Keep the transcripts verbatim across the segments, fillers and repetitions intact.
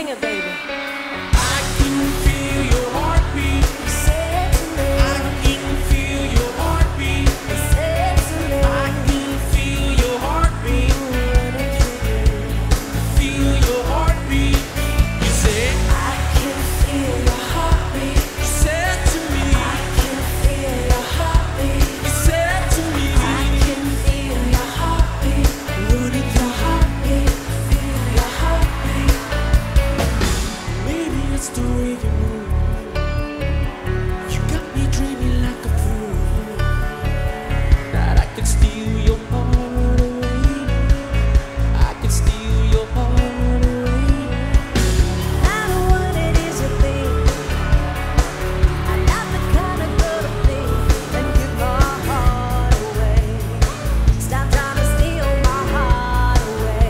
Sing it, baby. I can feel your heartbeat. Say it to me. I can feel your heartbeat. Say it to me. I can feel your heartbeat. Feel your heartbeat. You say I can feel your heartbeat. you said to me. I can feel your heartbeat. You said to me. I can feel your heartbeat. Running Your heartbeat. Feel your heartbeat. maybe it's the way you move. You got me dreaming like a fool that I could steal your heart away. I could steal your heart away. I know what it is you think. I'm not the kind of girl to think and give my heart away. Stop trying to steal my heart away.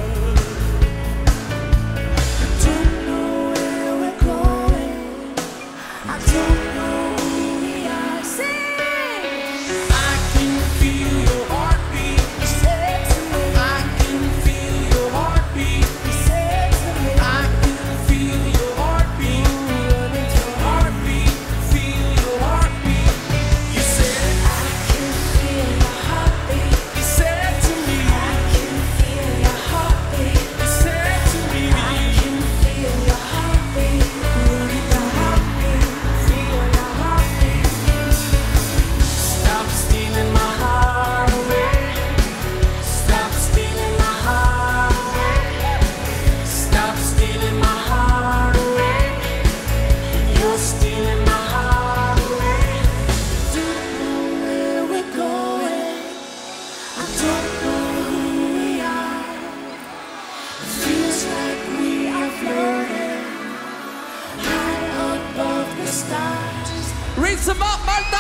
I don't know where we're going. I don't know who we are. Sing. I can feel your heartbeat. Say it to me. I can feel your heartbeat. Say it to me. I can feel your heartbeat. Heartbeat, feel your heartbeat. You said, I can feel your heartbeat. you said to me. I can feel your heartbeat. You said to me. I can feel your heartbeat. Your heartbeat. Feel your heartbeat. Stop stealing my heart away. Stop stealing my heart away. Stop stealing my heart away. You're stealing my heart away. Don't know where we're going. I don't know who we are. It feels like we are floating high above the stars. Reach them up, Malta!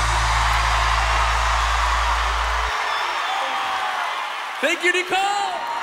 Thank you, Nicole!